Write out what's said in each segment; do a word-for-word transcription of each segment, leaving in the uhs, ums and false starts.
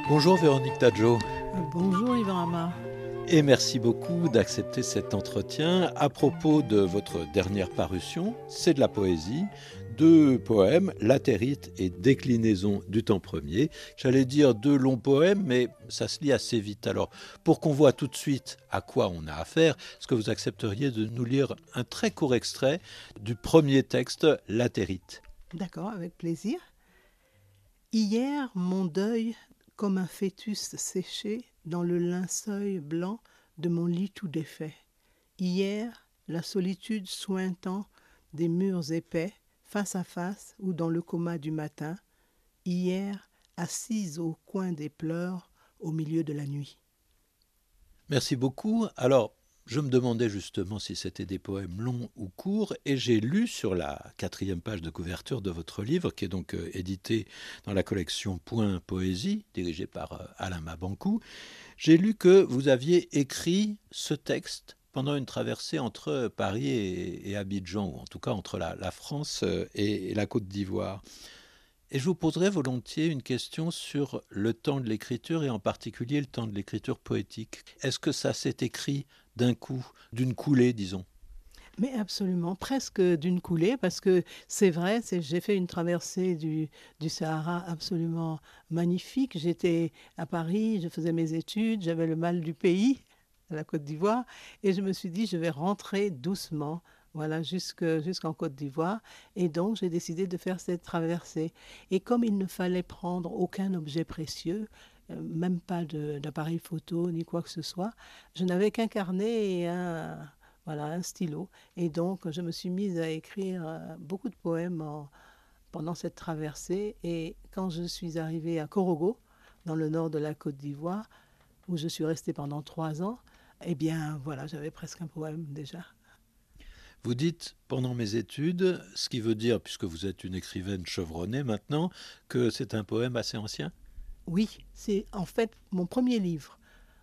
Bonjour Véronique Tadjo. Bonjour Yvan Amar. Et merci beaucoup d'accepter cet entretien à propos de votre dernière parution, c'est de la poésie, deux poèmes, Latérite et Déclinaison du temps premier. J'allais dire deux longs poèmes, mais ça se lit assez vite. Alors, pour qu'on voit tout de suite à quoi on a affaire, est-ce que vous accepteriez de nous lire un très court extrait du premier texte, Latérite ? D'accord, avec plaisir. Hier, mon deuil, comme un fœtus séché dans le linceul blanc de mon lit tout défait. Hier, la solitude sointant des murs épais, face à face ou dans le coma du matin. Hier, assise au coin des pleurs, au milieu de la nuit. Merci beaucoup. Alors, je me demandais justement si c'était des poèmes longs ou courts, et j'ai lu sur la quatrième page de couverture de votre livre, qui est donc euh, édité dans la collection Point Poésie, dirigée par euh, Alain Mabancou, j'ai lu que vous aviez écrit ce texte pendant une traversée entre Paris et, et Abidjan, ou en tout cas entre la, la France et, et la Côte d'Ivoire. Et je vous poserai volontiers une question sur le temps de l'écriture et en particulier le temps de l'écriture poétique. Est-ce que ça s'est écrit d'un coup, d'une coulée, disons ? Mais absolument, presque d'une coulée, parce que c'est vrai, c'est, j'ai fait une traversée du, du Sahara absolument magnifique. J'étais à Paris, je faisais mes études, j'avais le mal du pays, à la Côte d'Ivoire, et je me suis dit, je vais rentrer doucement, voilà, jusque, jusqu'en Côte d'Ivoire. Et donc, j'ai décidé de faire cette traversée. Et comme il ne fallait prendre aucun objet précieux, euh, même pas de, d'appareil photo, ni quoi que ce soit, je n'avais qu'un carnet et un... Voilà, un stylo. Et donc, je me suis mise à écrire euh, beaucoup de poèmes en- pendant cette traversée. Et quand je suis arrivée à Korogo, dans le nord de la Côte d'Ivoire, où je suis restée pendant trois ans, eh bien, voilà, j'avais presque un poème déjà. Vous dites pendant mes études, ce qui veut dire, puisque vous êtes une écrivaine chevronnée maintenant, que c'est un poème assez ancien ? Oui, c'est en fait mon premier livre.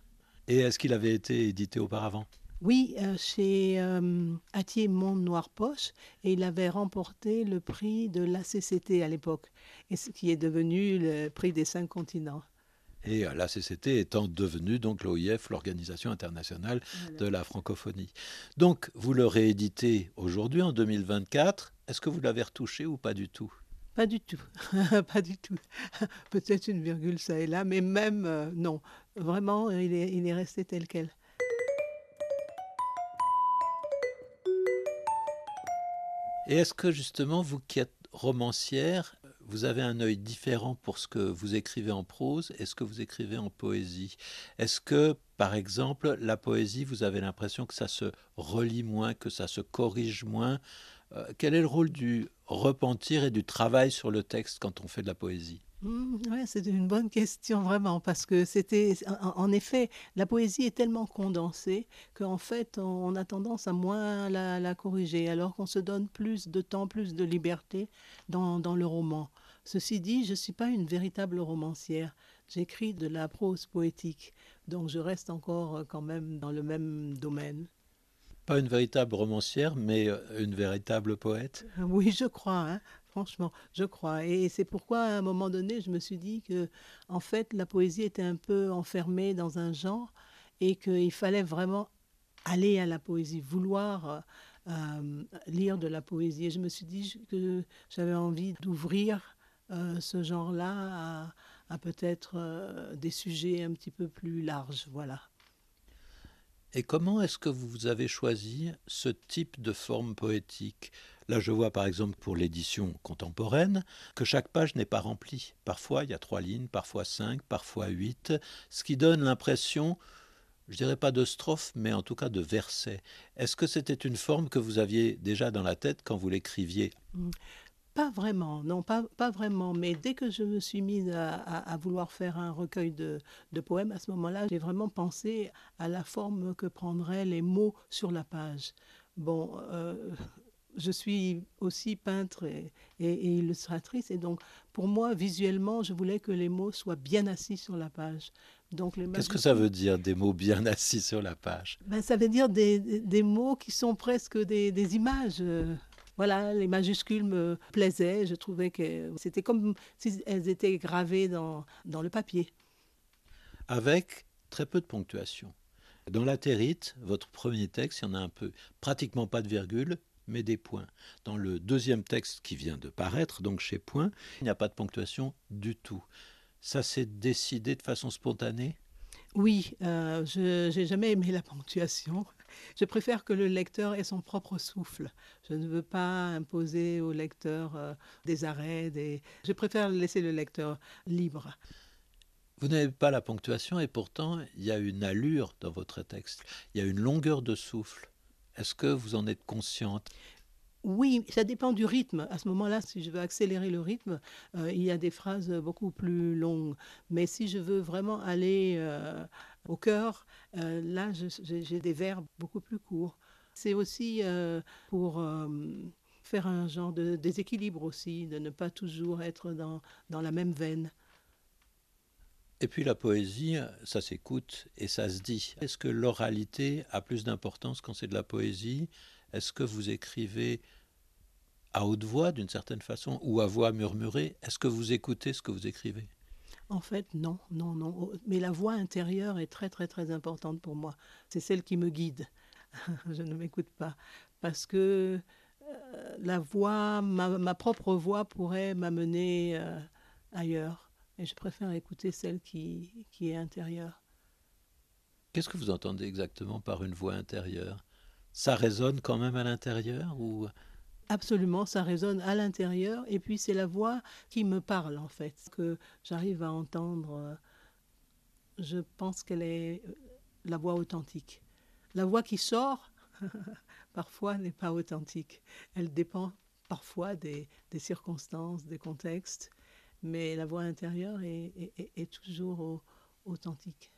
Et est-ce qu'il avait été édité auparavant ? Oui, euh, chez euh, Hatier Monde Noir Poche, et il avait remporté le prix de l'A C C T à l'époque, et ce qui est devenu le prix des cinq continents. Et la C C T étant devenue donc l'O I F, l'Organisation internationale Voilà. de la francophonie. Donc, vous le rééditez aujourd'hui, en deux mille vingt-quatre. Est-ce que vous l'avez retouché ou pas du tout ? Pas du tout, pas du tout. Peut-être une virgule ça et là, mais même euh, non. Vraiment, il est, il est resté tel quel. Et est-ce que justement, vous qui êtes romancière, vous avez un œil différent pour ce que vous écrivez en prose et ce que vous écrivez en poésie ? Est-ce que, par exemple, la poésie, vous avez l'impression que ça se relit moins, que ça se corrige moins ? Euh, quel est le rôle du repentir et du travail sur le texte quand on fait de la poésie ? Mmh, ouais, c'est une bonne question vraiment parce que c'était en, en effet la poésie est tellement condensée qu'en fait on, on a tendance à moins la, la corriger alors qu'on se donne plus de temps, plus de liberté dans, dans le roman. Ceci dit, je ne suis pas une véritable romancière. J'écris de la prose poétique, donc je reste encore euh, quand même dans le même domaine. Pas une véritable romancière, mais euh, une véritable poète. Oui, je crois, hein, franchement, je crois. Et c'est pourquoi, à un moment donné, je me suis dit que, en fait, la poésie était un peu enfermée dans un genre et qu'il fallait vraiment aller à la poésie, vouloir euh, euh, lire de la poésie. Et je me suis dit que j'avais envie d'ouvrir euh, ce genre-là à, à peut-être euh, des sujets un petit peu plus larges. Voilà. Et comment est-ce que vous avez choisi ce type de forme poétique ? Là, je vois par exemple pour l'édition contemporaine que chaque page n'est pas remplie. Parfois, il y a trois lignes, parfois cinq, parfois huit, ce qui donne l'impression, je dirais pas de strophe, mais en tout cas de versets. Est-ce que c'était une forme que vous aviez déjà dans la tête quand vous l'écriviez ? Mm. Pas vraiment, non, pas, pas vraiment. Mais dès que je me suis mise à, à- à vouloir faire un recueil de, de poèmes, à ce moment-là, j'ai vraiment pensé à la forme que prendraient les mots sur la page. Bon, euh, je suis aussi peintre et, et- et illustratrice, et donc pour moi, visuellement, je voulais que les mots soient bien assis sur la page. Donc les Qu'est-ce que ça majuscules, veut dire, des mots bien assis sur la page ? ben, ça veut dire des, des- des mots qui sont presque des, des images. euh. Voilà, les majuscules me plaisaient. Je trouvais que c'était comme si elles étaient gravées dans, dans le papier. avec très peu de ponctuation. Dans Latérite, votre premier texte, il y en a un peu, pratiquement pas de virgule, mais des points. Dans le deuxième texte qui vient de paraître, donc chez Point, il n'y a pas de ponctuation du tout. Ça s'est décidé de façon spontanée? Oui, euh, je n'ai jamais aimé la ponctuation. Je préfère que le lecteur ait son propre souffle. Je ne veux pas imposer au lecteur euh, des arrêts. Des... Je préfère laisser le lecteur libre. Vous n'avez pas la ponctuation et pourtant il y a une allure dans votre texte, il y a une longueur de souffle. Est-ce que vous en êtes consciente? Oui, ça dépend du rythme. À ce moment-là, si je veux accélérer le rythme, euh, il y a des phrases beaucoup plus longues. Mais si je veux vraiment aller euh, au cœur, euh, là, je- j'ai j'ai des vers beaucoup plus courts. C'est aussi euh, pour euh, faire un genre de déséquilibre aussi, de ne pas toujours être dans, dans la même veine. Et puis la poésie, ça s'écoute et ça se dit. Est-ce que l'oralité a plus d'importance quand c'est de la poésie? Est-ce que vous écrivez à haute voix d'une certaine façon ou à voix murmurée? Est-ce que vous écoutez ce que vous écrivez? En fait, non, non, non. Oh, mais la voix intérieure est très, très, très importante pour moi. C'est celle qui me guide. Je ne m'écoute pas. Parce que euh, la voix, ma, ma propre voix pourrait m'amener euh, ailleurs. Et je préfère écouter celle qui, qui est intérieure. Qu'est-ce que vous entendez exactement par une voix intérieure? Ça résonne quand même à l'intérieur ou... Absolument, ça résonne à l'intérieur. Et puis c'est la voix qui me parle, en fait, que j'arrive à entendre. euh, Je pense qu'elle est euh, la voix authentique. La voix qui sort, parfois, n'est pas authentique. Elle dépend parfois des, des circonstances, des contextes, mais la voix intérieure est, est- est toujours au- authentique.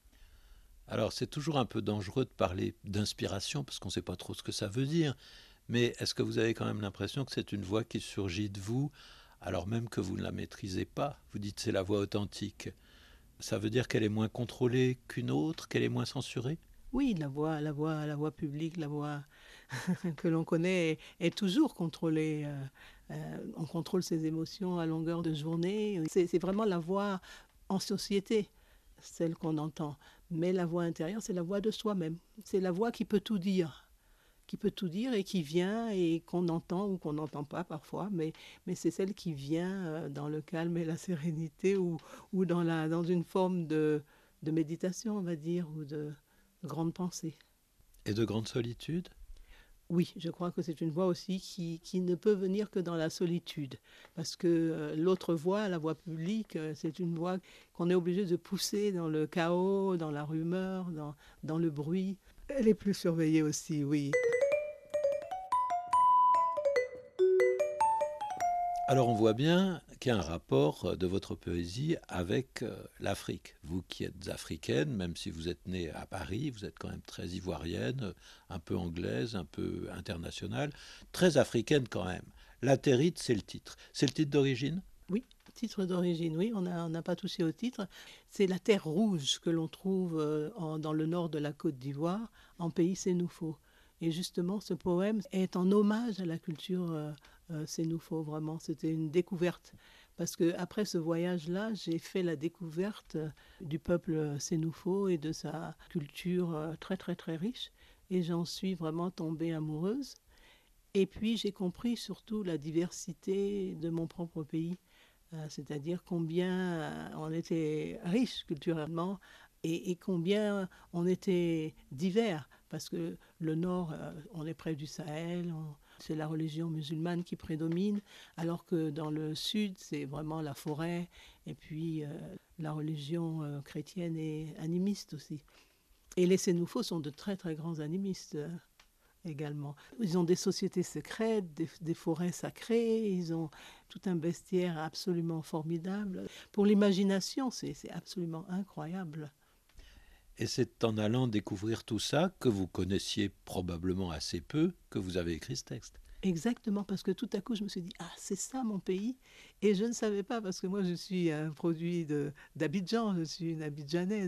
Alors c'est toujours un peu dangereux de parler d'inspiration parce qu'on ne sait pas trop ce que ça veut dire, mais est-ce que vous avez quand même l'impression que c'est une voix qui surgit de vous alors même que vous ne la maîtrisez pas? Vous dites c'est la voix authentique. Ça veut dire qu'elle est moins contrôlée qu'une autre, qu'elle est moins censurée? Oui, la voix, la voix, la voix publique, la voix que l'on connaît est, est toujours contrôlée. euh, euh, on contrôle ses émotions à longueur de journée. C'est c'est vraiment la voix en société, celle qu'on entend. Mais la voix intérieure, c'est la voix de soi-même. C'est la voix qui peut tout dire, qui peut tout dire et qui vient et qu'on entend ou qu'on n'entend pas parfois, mais, mais c'est celle qui vient euh, dans le calme et la sérénité ou, ou dans, la, dans une forme de, de méditation, on va dire, ou de, de grande pensée. Et de grande solitude? Oui, je crois que c'est une voix aussi qui, qui ne peut venir que dans la solitude, parce que euh, l'autre voix, la voix publique, euh, c'est une voix qu'on est obligé de pousser dans le chaos, dans la rumeur, dans, dans le bruit. Elle est plus surveillée aussi, oui. Alors on voit bien qu'il y a un rapport euh, de votre poésie avec euh, l'Afrique. Vous qui êtes africaine, même si vous êtes née à Paris, vous êtes quand même très ivoirienne, euh, un peu anglaise, un peu internationale, très africaine quand même. Latérite, c'est le titre. C'est le titre d'origine? Oui, titre d'origine, oui, on n'a on n'a pas touché au titre. C'est la terre rouge que l'on trouve euh, en- dans le nord de la Côte d'Ivoire, en pays sénoufo. Et justement, ce poème est en hommage à la culture euh, euh, sénoufo, vraiment. C'était une découverte. Parce que après ce voyage-là, j'ai fait la découverte euh, du peuple sénoufo et de sa culture euh, très, très, très riche. Et j'en suis vraiment tombée amoureuse. Et puis j'ai compris surtout la diversité de mon propre pays, euh, c'est-à-dire combien euh, on était riche culturellement et, et combien on était divers, parce que le Nord, euh, on est près du Sahel, on- c'est la religion musulmane qui prédomine, alors que dans le Sud, c'est vraiment la forêt, et puis euh, la religion euh, chrétienne est animiste aussi. Et les Sénoufos sont de très très grands animistes. euh, également. Ils ont des sociétés secrètes, des, des forêts sacrées, ils ont tout un bestiaire absolument formidable. Pour l'imagination, c'est c'est absolument incroyable. Et c'est en allant découvrir tout ça que vous connaissiez probablement assez peu que vous avez écrit ce texte. Exactement, parce que tout à coup, je me suis dit, ah, c'est ça mon pays. Et je ne savais pas, parce que moi, je suis un produit de- d'Abidjan, je suis une Abidjanaise.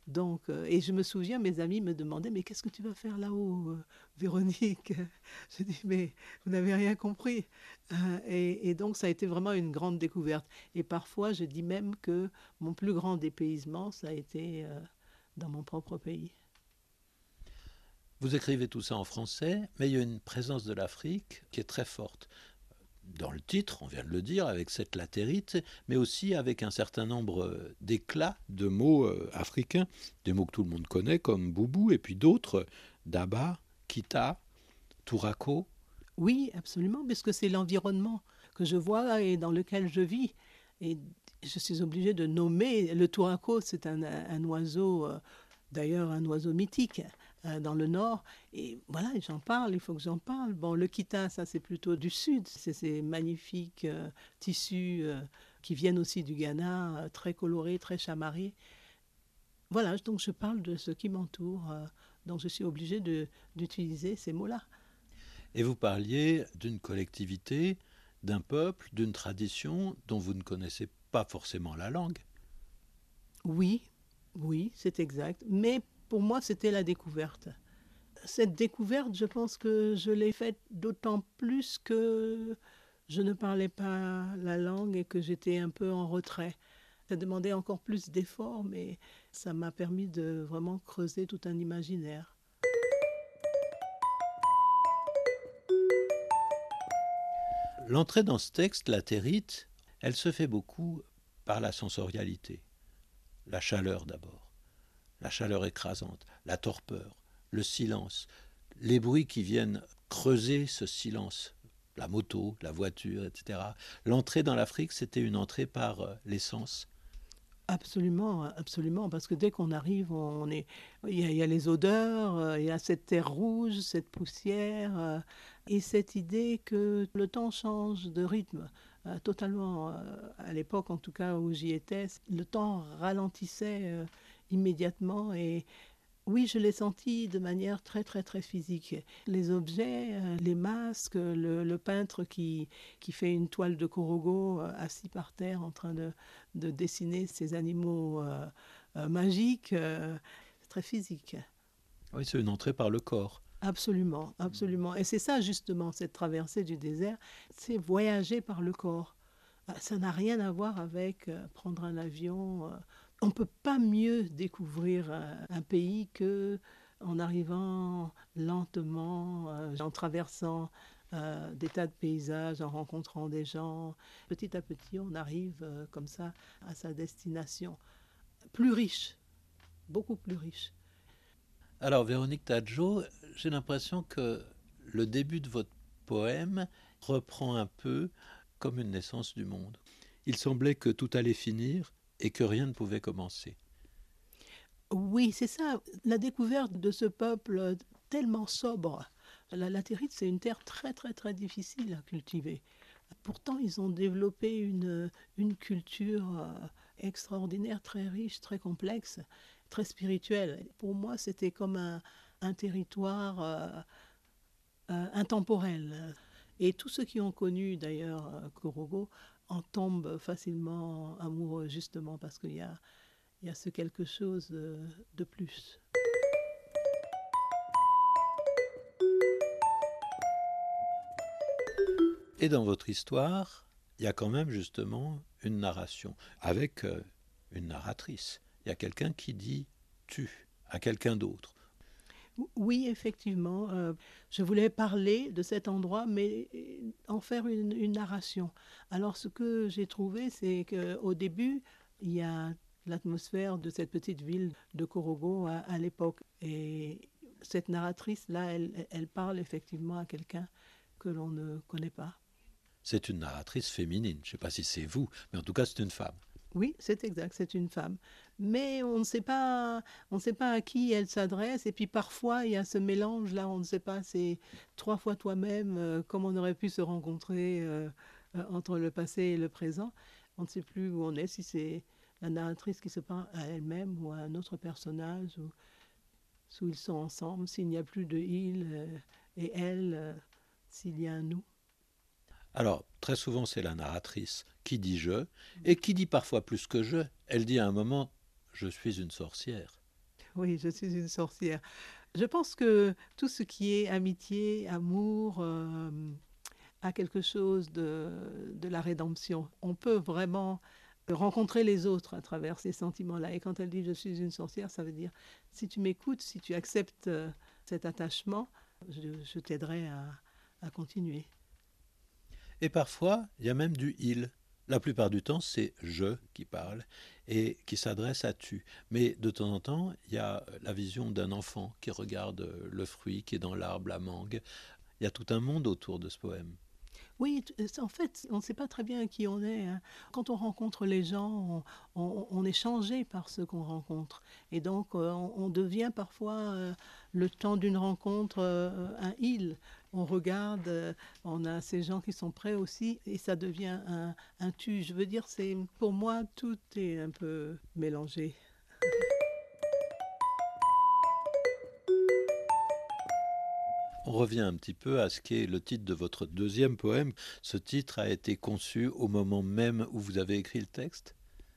Donc, euh, et je me souviens, mes amis me demandaient, mais qu'est-ce que tu vas faire là-haut, euh, Véronique? Je dis, mais vous n'avez rien compris. Euh, et, et donc, ça a été vraiment une grande découverte. Et parfois, je dis même que mon plus grand dépaysement, ça a été euh, dans mon propre pays. Vous écrivez tout ça en français, mais il y a une présence de l'Afrique qui est très forte. Dans le titre, on vient de le dire, avec cette latérite, mais aussi avec un certain nombre d'éclats de mots euh, africains, des mots que tout le monde connaît, comme boubou, et puis d'autres, daba, kita, tourako. Oui, absolument, puisque c'est l'environnement que je vois et dans lequel je vis. Et je suis obligée de nommer. Le touraco, c'est un, un oiseau, euh, d'ailleurs un oiseau mythique euh, dans le nord. Et voilà, j'en parle, il faut que j'en parle. Bon, le kita, ça c'est plutôt du sud. C'est ces magnifiques euh, tissus euh, qui viennent aussi du Ghana, euh, très colorés, très chamarrés. Voilà, donc je parle de ce qui m'entoure. Euh, donc je suis obligée de, d'utiliser ces mots-là. Et vous parliez d'une collectivité, d'un peuple, d'une tradition dont vous ne connaissez pas forcément la langue. Oui, oui, c'est exact. Mais pour moi, c'était la découverte. Cette découverte, je pense que je l'ai faite d'autant plus que je ne parlais pas la langue et que j'étais un peu en retrait. Ça demandait encore plus d'efforts, mais ça m'a permis de vraiment creuser tout un imaginaire. L'entrée dans ce texte, la territe, elle se fait beaucoup par la sensorialité. La chaleur d'abord, la chaleur écrasante, la torpeur, le silence, les bruits qui viennent creuser ce silence, la moto, la voiture, et cetera. L'entrée dans l'Afrique, c'était une entrée par euh, les sens. Absolument, absolument, parce que dès qu'on arrive, on est, il y a, il y a les odeurs, euh, il y a cette terre rouge, cette poussière, euh, et cette idée que le temps change de rythme. Euh, totalement, euh, à l'époque en tout cas où j'y étais, le temps ralentissait euh, immédiatement et oui, je l'ai senti de manière très, très, très physique. Les objets, euh, les masques, le, le peintre qui, qui fait une toile de Korogo euh, assis par terre en train de, de dessiner ces animaux euh, euh, magiques, euh, c'est très physique. Oui, c'est une entrée par le corps. Absolument, absolument. Et c'est ça justement, cette traversée du désert, c'est voyager par le corps. Ah, ça n'a rien à voir avec euh, prendre un avion. euh. On ne peut pas mieux découvrir euh, un pays que en arrivant lentement, euh, en traversant euh, des tas de paysages, en rencontrant des gens. Petit à petit, on arrive euh, comme ça à sa destination. Plus riche, beaucoup plus riche. Alors, Véronique Tadjo, j'ai l'impression que le début de votre poème reprend un peu comme une naissance du monde. Il semblait que tout allait finir et que rien ne pouvait commencer. Oui, c'est ça, la découverte de ce peuple tellement sobre. La latérite, c'est une terre très, très, très difficile à cultiver. Pourtant, ils ont développé une, une culture euh, extraordinaire, très riche, très complexe, très spirituelle. Pour moi, c'était comme un, un territoire euh, euh, intemporel. Et tous ceux qui ont connu d'ailleurs euh, Korogo en tombent facilement amoureux, justement parce qu'il y a, il y a ce quelque chose de, de plus. Et dans votre histoire, il y a quand même justement une narration, avec euh, une narratrice. Il y a quelqu'un qui dit tu à quelqu'un d'autre. Oui, effectivement, euh, je voulais parler de cet endroit, mais euh, en faire une, une narration. Alors, ce que j'ai trouvé, c'est qu'au début, il y a l'atmosphère de cette petite ville de Korogo à, à l'époque. Et cette narratrice-là, elle, elle parle effectivement à quelqu'un que l'on ne connaît pas. C'est une narratrice féminine. Je ne sais pas si c'est vous, mais en tout cas, c'est une femme. Oui, c'est exact, c'est une femme. Mais on ne sait pas, on ne sait pas à qui elle s'adresse. Et puis parfois, il y a ce mélange-là, on ne sait pas, c'est trois fois toi-même, euh, comme on aurait pu se rencontrer euh, euh, entre le passé et le présent. On ne sait plus où on est, si c'est la narratrice qui se parle à elle-même ou à un autre personnage, ou où ils sont ensemble, s'il n'y a plus de il euh, et elle, euh, s'il y a un nous. Alors, très souvent, c'est la narratrice qui dit je, et qui dit parfois plus que je. Elle dit à un moment, je suis une sorcière. oui, je suis une sorcière. Je pense que tout ce qui est amitié, amour, euh, a quelque chose de, de la rédemption. On peut vraiment rencontrer les autres à travers ces sentiments-là. Et quand elle dit je suis une sorcière, ça veut dire si tu m'écoutes, si tu acceptes euh, cet attachement, je, je t'aiderai à, à continuer. Et parfois, il y a même du il. La plupart du temps, c'est je qui parle et qui s'adresse à tu. Mais de temps en temps, il y a la vision d'un enfant qui regarde le fruit qui est dans l'arbre, la mangue. Il y a tout un monde autour de ce poème. Oui, t- en fait, on ne sait pas très bien qui on est, hein. Quand on rencontre les gens, on, on- on est changé par ce qu'on rencontre. Et donc, euh, on, on devient parfois, euh, le temps d'une rencontre, euh, un il. On regarde, euh, on a ces gens qui sont prêts aussi, et ça devient un, un tu. Je veux dire, c'est pour moi, tout est un peu mélangé. On revient un petit peu à ce qu'est le titre de votre deuxième poème. Ce titre a été conçu au moment même où vous avez écrit le texte.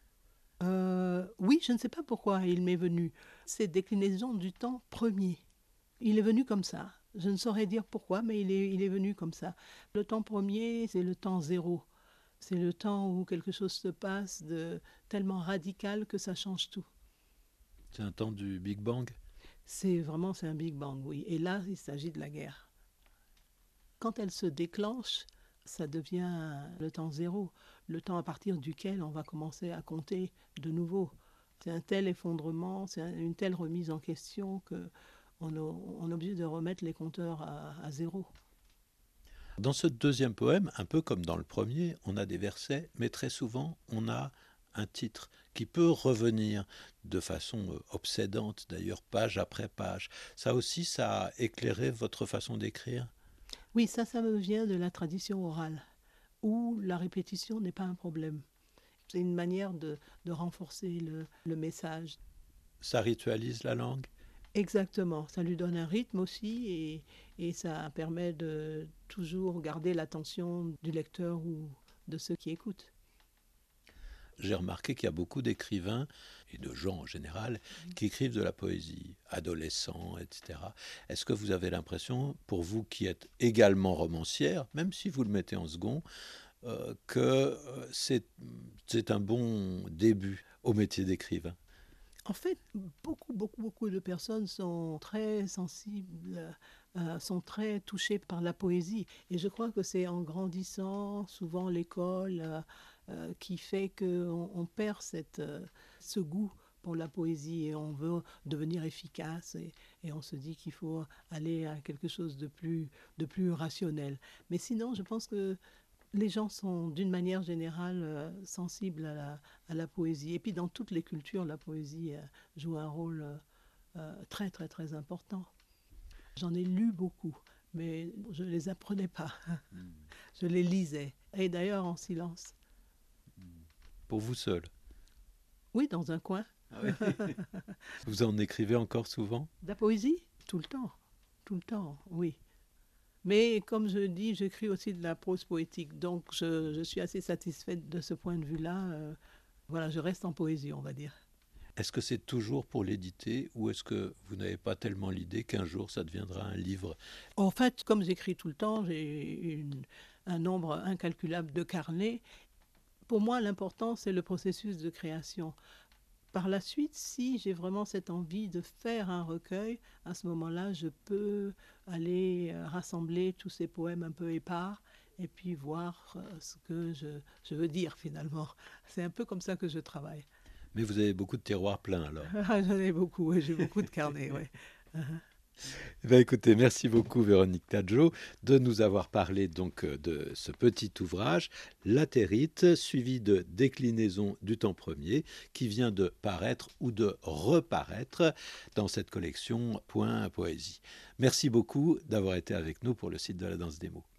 Euh, oui, je ne sais pas pourquoi il m'est venu. C'est déclinaison du temps premier. Il est venu comme ça. Je ne saurais dire pourquoi, mais il est, il est venu comme ça. Le temps premier, c'est le temps zéro. C'est le temps où quelque chose se passe de tellement radical que ça change tout. C'est un temps du Big Bang. C'est vraiment, c'est un Big Bang, oui. Et là, il s'agit de la guerre. Quand elle se déclenche, ça devient le temps zéro, le temps à partir duquel on va commencer à compter de nouveau. C'est un tel effondrement, c'est un- une telle remise en question que on, a- on est obligé de remettre les compteurs à, à zéro. Dans ce deuxième poème, un peu comme dans le premier, on a des versets, mais très souvent, on a un titre qui peut revenir de façon euh, obsédante, d'ailleurs, page après page. Ça aussi, ça a éclairé votre façon d'écrire. Oui, ça, ça me vient de la tradition orale, où la répétition n'est pas un problème. C'est une manière de, de renforcer le, le message. Ça ritualise la langue. Exactement, ça lui donne un rythme aussi et, et ça permet de toujours garder l'attention du lecteur ou de ceux qui écoutent. J'ai remarqué qu'il y a beaucoup d'écrivains, et de gens en général, qui écrivent de la poésie, adolescents, et cetera. Est-ce que vous avez l'impression, pour vous qui êtes également romancière, même si vous le mettez en second, euh, que euh, c'est, c'est un bon début au métier d'écrivain? En fait, beaucoup, beaucoup, beaucoup de personnes sont très sensibles, euh, sont très touchées par la poésie. Et je crois que c'est en grandissant, souvent l'école, euh, euh, qui fait qu'on on perd cette, euh, ce goût pour la poésie et on veut devenir efficace et, et on se dit qu'il faut aller à quelque chose de plus, de plus rationnel. Mais sinon, je pense que les gens sont d'une manière générale euh, sensibles à la, à la poésie. Et puis dans toutes les cultures, la poésie euh, joue un rôle euh, euh, très très très important. J'en ai lu beaucoup, mais je ne les apprenais pas. Je les lisais. Et d'ailleurs en silence. Pour vous seul? Oui, dans un coin. Ah oui. Vous en écrivez encore souvent? De la poésie, tout le temps. Tout le temps, oui. Mais comme je dis, j'écris aussi de la prose poétique. Donc je, je suis assez satisfaite de ce point de vue-là. Euh, voilà, je reste en poésie, on va dire. Est-ce que c'est toujours pour l'éditer ou est-ce que vous n'avez pas tellement l'idée qu'un jour ça deviendra un livre? En fait, comme j'écris tout le temps, j'ai une- un nombre incalculable de carnets. Pour moi, l'important, c'est le processus de création. Par la suite, si j'ai vraiment cette envie de faire un recueil, à ce moment-là, je peux aller euh, rassembler tous ces poèmes un peu épars et puis voir euh, ce que je, je veux dire finalement. C'est un peu comme ça que je travaille. Mais vous avez beaucoup de tiroirs pleins alors. J'en ai beaucoup, oui, j'ai beaucoup de carnets, oui. Eh bien, écoutez, merci beaucoup Véronique Tadjo de nous avoir parlé donc euh, de ce petit ouvrage, Latérite, suivi de Déclinaison du temps premier, qui vient de paraître ou de reparaître dans cette collection Point Poésie. Merci beaucoup d'avoir été avec nous pour le site de la Danse des mots.